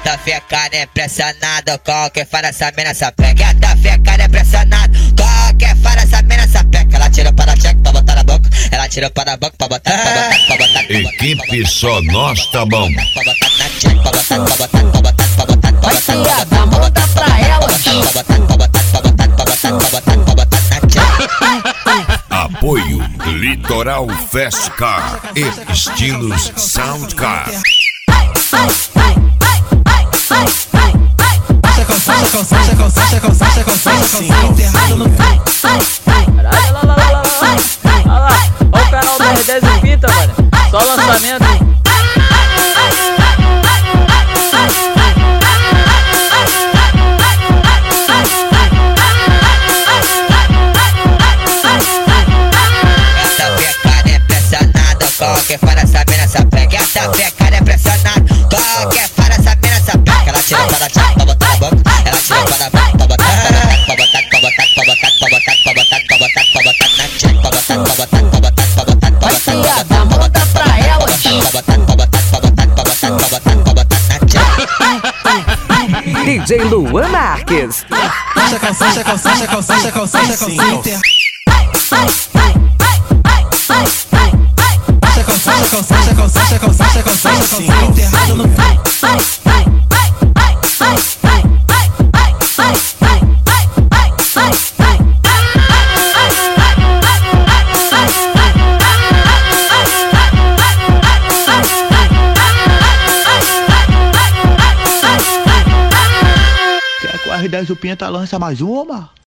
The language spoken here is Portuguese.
Tá ficando impressionado com quem faz essa mina sapeca. Tá ficando impressionado com quem faz essa mina sapeca. Ela tirou para a check pra botar na boca. Ela tirou para a boca pra botar, pra botar, pra botar. Equipe Só Nós Tá Bom. Pra botar na check, pra botar, pra botar, pra botar, pra botar, pra botar, Rapaziada, manda pra ela. Apoio Litoral Fast Car e Estilos Sound Car. Enterrado no Olha lá, olha o canal do R10 e Pinta, mano. Só lançamento. Tá ficando impressionado com quem faz essa mina sapeca. Tá ficando impressionado com quem faz essa mina sapeca. Ela tirou para a check pra botar na boca. Ela tirou para a boca pra botar, pra botar, pra botar, pra botar, pra botar, pra botar, pra botar, pra botar na check, pra botar, pra botar, pra botar, pra botar, pra botar, Rapaziada, manda pra ela. DJ Luan Marques. Enterrado no Quer que o R10 o Pinta lança mais uma?